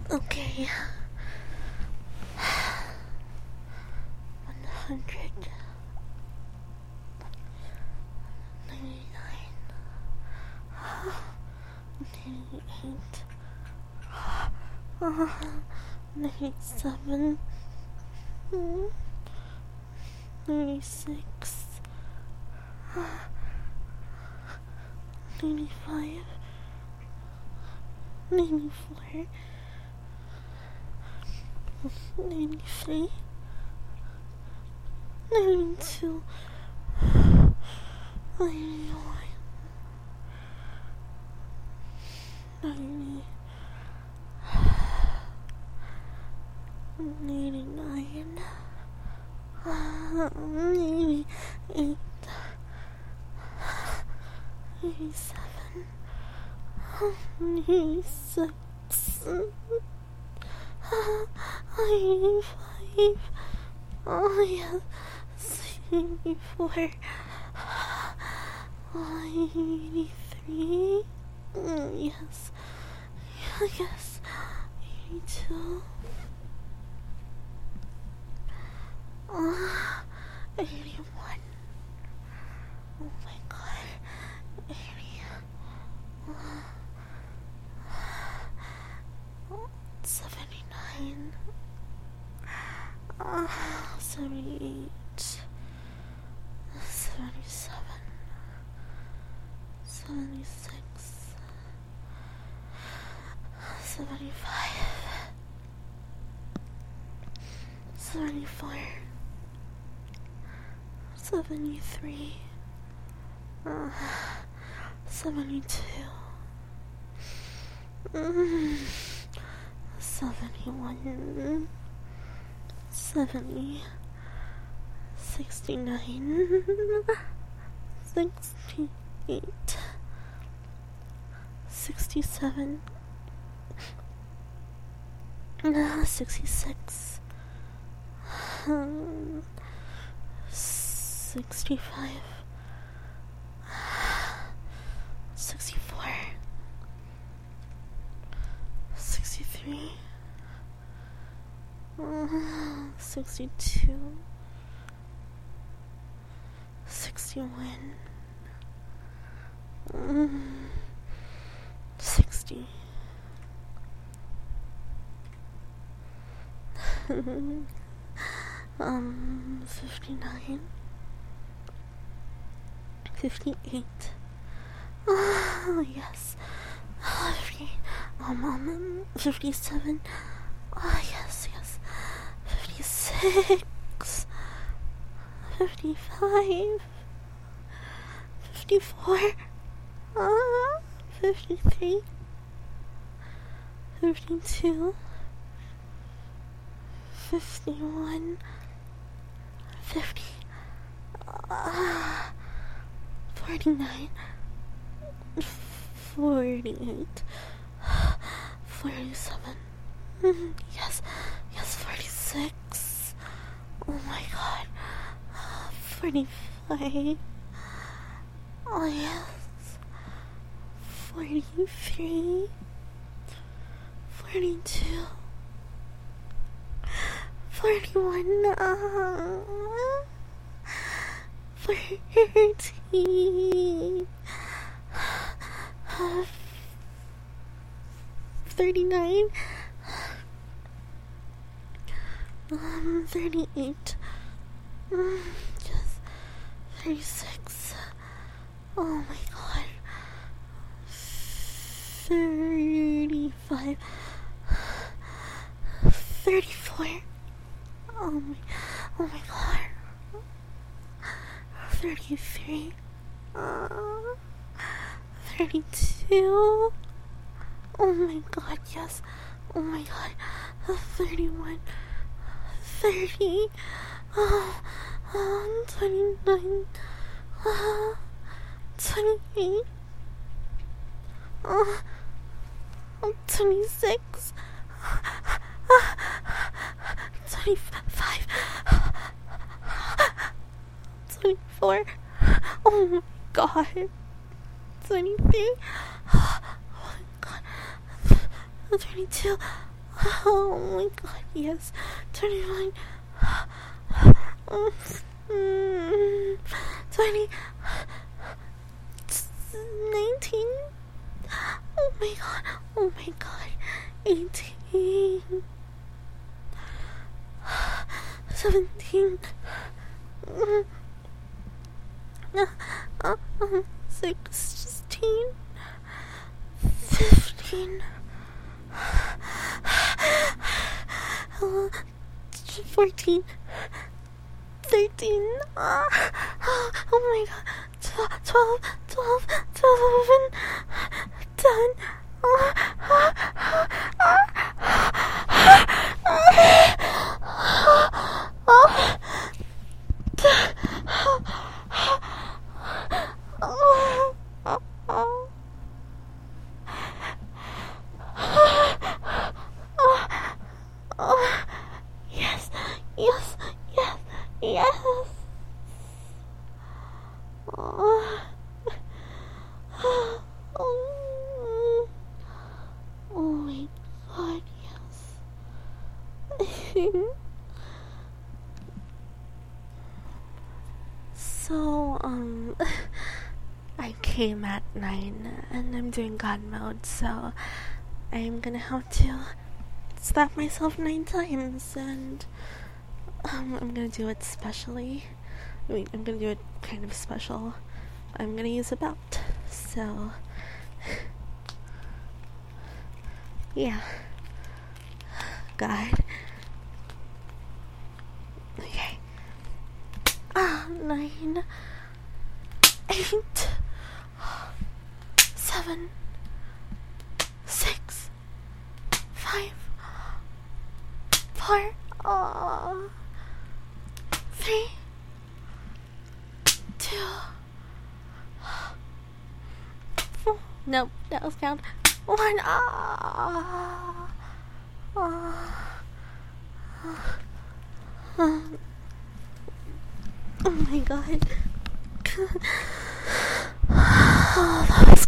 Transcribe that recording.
Okay. 100. 99. 98. 97. 96. 95. 94. 93. 92. 91. 90. 89. 88. 87. 86. 85. Oh yes. 84. 83. Yes. Yes. 82. 81. Oh my god. 80. 79. 78. 77. 76. 75. 74. 73. 72. 71. 70. 69. 68. 67. 66. 65. 64. 63. 62. 61. 60. 59. 58. Oh, yes. 50. 57. Oh, yes, yes. 56. 55. 54. 53. 52. 51. 50. 49. 48. 47. Yes. Yes, 46. Oh my god. 45. Oh yes. 43. 42. 41. 30. 39. 38. Just 36. Oh my god. 35. 34. Oh my god. 33. 32. Oh my god, yes. Oh my god. 31. 30. 29. 28. 26. 25. 24. Oh my god. 23. Oh my god. 32. Oh my god, yes. 29. 20. 19. Oh my god. Oh my god. 18. 17. 16. 15. 14. 13. Oh my god. 12. 11. 10. Yes. Oh my god, yes. So, I came at 9 and I'm doing God mode, so I'm gonna have to slap myself 9 times, and I'm gonna do it specially. I'm gonna do it kind of special. I'm gonna use a belt, so yeah. God. Okay. 9, 8, 7, 6, 5, 4, 3, 2. Nope, that was count. 1. Oh my god. Oh, that was